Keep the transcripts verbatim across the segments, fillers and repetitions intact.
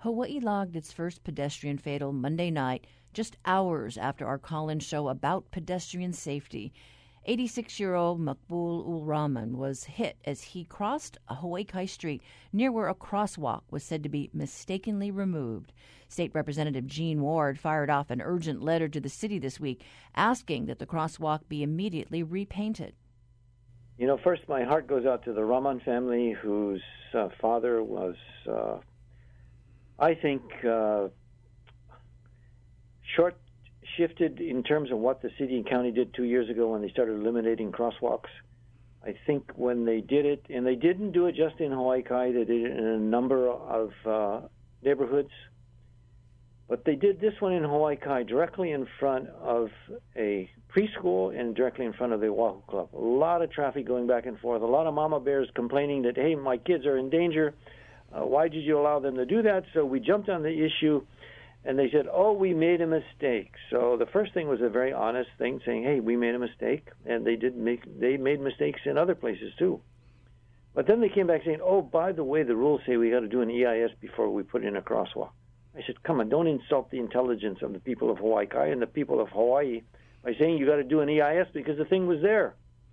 Hawaii logged its first pedestrian fatal Monday night, just hours after our call-in show about pedestrian safety. eighty-six-year-old Makbul Ul Rahman was hit as he crossed a Hawaii Kai Street near where a crosswalk was said to be mistakenly removed. State Representative Gene Ward fired off an urgent letter to the city this week asking that the crosswalk be immediately repainted. You know, first my heart goes out to the Rahman family whose uh, father was, uh, I think, uh, short shifted in terms of what the city and county did two years ago when they started eliminating crosswalks. I think when they did it, and they didn't do it just in Hawaii Kai, they did it in a number of uh, neighborhoods, but they did this one in Hawaii Kai directly in front of a preschool and directly in front of the Oahu Club. A lot of traffic going back and forth, a lot of mama bears complaining that, hey, my kids are in danger. Uh, why did you allow them to do that? So we jumped on the issue. And they said, oh, we made a mistake. So the first thing was a very honest thing, saying, hey, we made a mistake. And they did make they made mistakes in other places, too. But then they came back saying, oh, by the way, the rules say we got to do an E I S before we put in a crosswalk. I said, come on, don't insult the intelligence of the people of Hawaii Kai and the people of Hawaii by saying you got to do an E I S because the thing was there.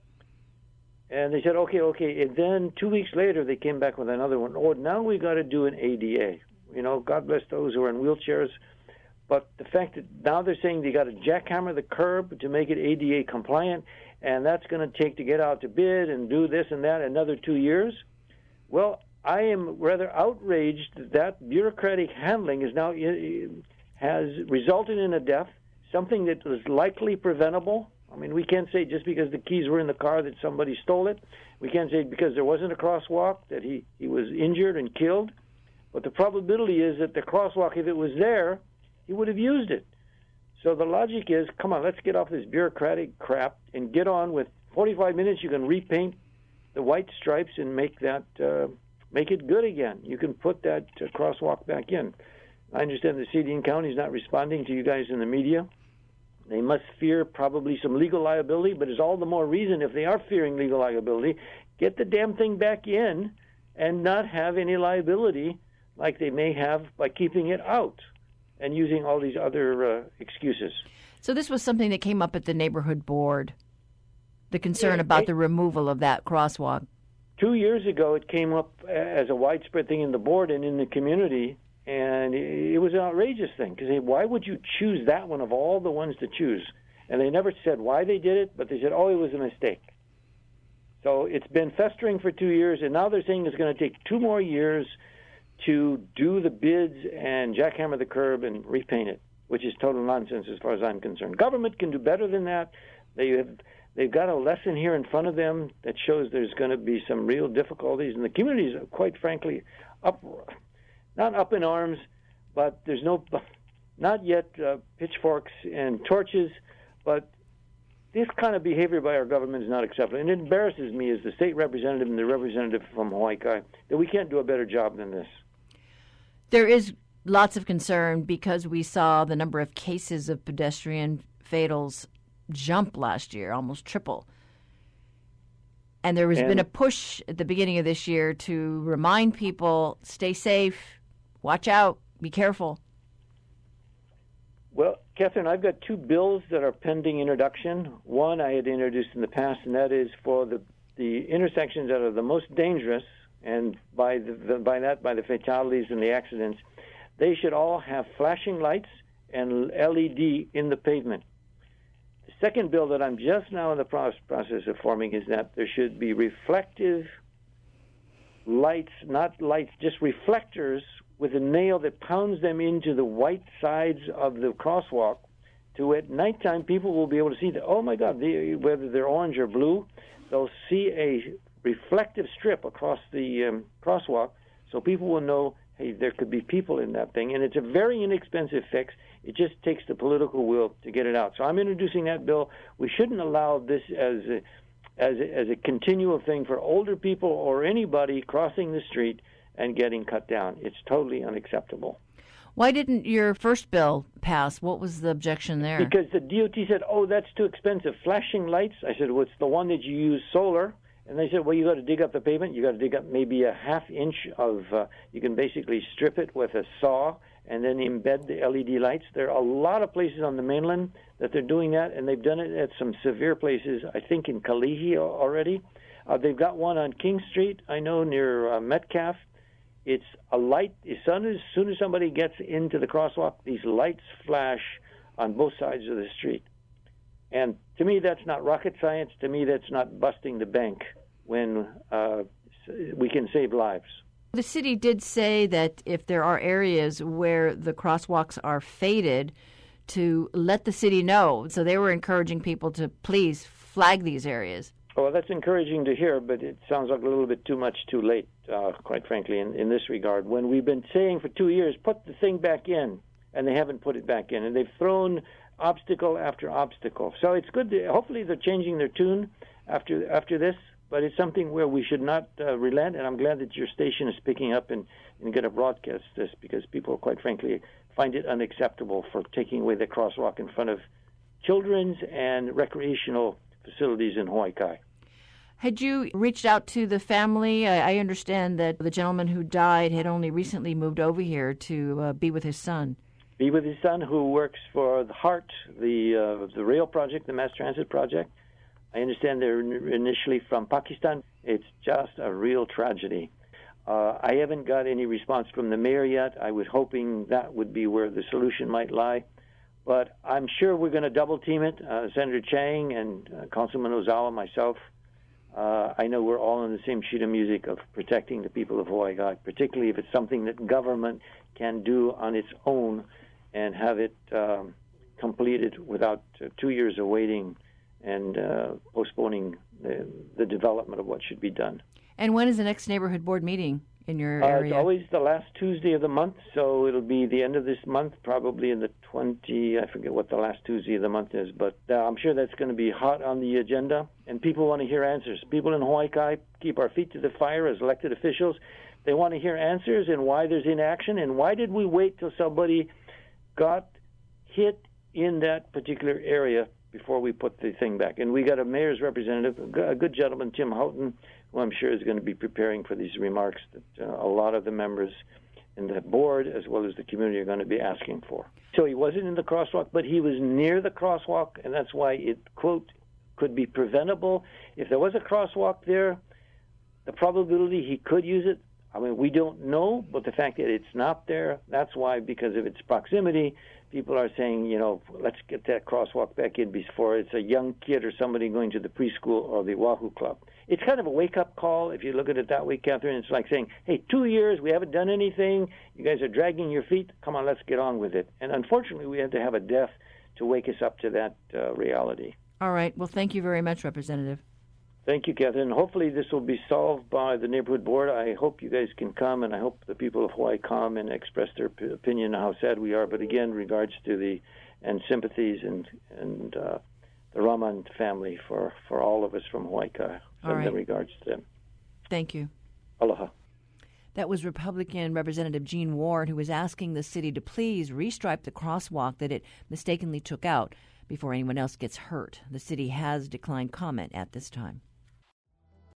And they said, okay, okay. And then two weeks later, they came back with another one. Oh, now we got to do an A D A. You know, God bless those who are in wheelchairs. But the fact that now they're saying they got to jackhammer the curb to make it A D A compliant, and that's going to take to get out to bid and do this and that another two years. Well, I am rather outraged that that bureaucratic handling is now has resulted in a death, something that was likely preventable. I mean, we can't say just because the keys were in the car that somebody stole it. We can't say because there wasn't a crosswalk that he, he was injured and killed. But the probability is that the crosswalk, if it was there, he would have used it. So the logic is, come on, let's get off this bureaucratic crap and get on with forty-five minutes. You can repaint the white stripes and make that uh, make it good again. You can put that uh, crosswalk back in. I understand the city and county is not responding to you guys in the media. They must fear probably some legal liability, but it's all the more reason if they are fearing legal liability, get the damn thing back in and not have any liability like they may have by keeping it out and using all these other uh, excuses. So this was something that came up at the neighborhood board, the concern yeah, about it, the removal of that crosswalk. Two years ago, it came up as a widespread thing in the board and in the community, and it was an outrageous thing because why would you choose that one of all the ones to choose? And they never said why they did it, but they said, oh, it was a mistake. So it's been festering for two years, and now they're saying it's going to take two more years to do the bids and jackhammer the curb and repaint it, which is total nonsense as far as I'm concerned. Government can do better than that. They have, they've got a lesson here in front of them that shows there's going to be some real difficulties, and the community is, quite frankly, up, not up in arms, but there's no, not yet uh, pitchforks and torches, but this kind of behavior by our government is not acceptable. And it embarrasses me as the state representative and the representative from Hawaii Kai that we can't do a better job than this. There is lots of concern because we saw the number of cases of pedestrian fatals jump last year, almost triple. And there has and, been a push at the beginning of this year to remind people, stay safe, watch out, be careful. Well, Catherine, I've got two bills that are pending introduction. One I had introduced in the past, and that is for the, the intersections that are the most dangerous, and by the, the, by that, by the fatalities and the accidents, they should all have flashing lights and L E D in the pavement. The second bill that I'm just now in the process of forming is that there should be reflective lights, not lights, just reflectors with a nail that pounds them into the white sides of the crosswalk, to at nighttime people will be able to see that, oh my God, they, whether they're orange or blue, they'll see a reflective strip across the um, crosswalk, so people will know, hey, there could be people in that thing. And it's a very inexpensive fix. It just takes the political will to get it out. So I'm introducing that bill. We shouldn't allow this as a, as a, as a continual thing for older people or anybody crossing the street and getting cut down. It's totally unacceptable. Why didn't your first bill pass? What was the objection there? Because the D O T said, oh, that's too expensive. Flashing lights? I said, well, it's the one that you use solar, And they said, well, you got to dig up the pavement. You got to dig up maybe a half inch of, uh, you can basically strip it with a saw and then embed the L E D lights. There are a lot of places on the mainland that they're doing that, and they've done it at some severe places, I think in Kalihi already. Uh, they've got one on King Street, I know, near uh, Metcalf. It's a light. As soon as, as soon as somebody gets into the crosswalk, these lights flash on both sides of the street. And to me, that's not rocket science. To me, that's not busting the bank when uh, we can save lives. The city did say that if there are areas where the crosswalks are faded, to let the city know. So they were encouraging people to please flag these areas. Well, that's encouraging to hear, but it sounds like a little bit too much too late, uh, quite frankly, in, in this regard. When we've been saying for two years, put the thing back in, and they haven't put it back in. And they've thrown obstacle after obstacle. So it's good. To, hopefully they're changing their tune after after this, but it's something where we should not uh, relent, and I'm glad that your station is picking up and, and going to broadcast this, because people, quite frankly, find it unacceptable for taking away the crosswalk in front of children's and recreational facilities in Hawaii Kai. Had you reached out to the family? I, I understand that the gentleman who died had only recently moved over here to uh, be with his son. Be with his son, who works for the HART, the uh, the rail project, the mass transit project. I understand they're initially from Pakistan. It's just a real tragedy. Uh, I haven't got any response from the mayor yet. I was hoping that would be where the solution might lie. But I'm sure we're going to double team it. Uh, Senator Chang and uh, Councilman Ozawa, myself. Uh, I know we're all on the same sheet of music of protecting the people of Hawaii, particularly if it's something that government can do on its own and have it um, completed without uh, two years of waiting and uh, postponing the, the development of what should be done. And when is the next neighborhood board meeting in your uh, area? It's always the last Tuesday of the month, so it'll be the end of this month, probably in the twentieth, I forget what the last Tuesday of the month is, but uh, I'm sure that's going to be hot on the agenda, and people want to hear answers. People in Hawaii Kai keep our feet to the fire as elected officials. They want to hear answers and why there's inaction, and why did we wait till somebody got hit in that particular area before we put the thing back. And we got a mayor's representative, a good gentleman, Tim Houghton, who I'm sure is going to be preparing for these remarks that uh, a lot of the members in the board as well as the community are going to be asking for. So he wasn't in the crosswalk, but he was near the crosswalk, and that's why it, quote, could be preventable. If there was a crosswalk there, the probability he could use it, I mean, we don't know, but the fact that it's not there, that's why, because of its proximity, people are saying, you know, let's get that crosswalk back in before it's a young kid or somebody going to the preschool or the Wahoo Club. It's kind of a wake-up call, if you look at it that way, Catherine. It's like saying, hey, two years, we haven't done anything. You guys are dragging your feet. Come on, let's get on with it. And unfortunately, we had to have a death to wake us up to that uh, reality. All right. Well, thank you very much, Representative. Thank you, Catherine. Hopefully this will be solved by the neighborhood board. I hope you guys can come, and I hope the people of Hawaii come and express their p- opinion on how sad we are. But again, regards to the and sympathies and and uh, the Raman family for, for all of us from Hawaii, in right. regards to them. Thank you. Aloha. That was Republican Representative Gene Ward, who was asking the city to please restripe the crosswalk that it mistakenly took out before anyone else gets hurt. The city has declined comment at this time.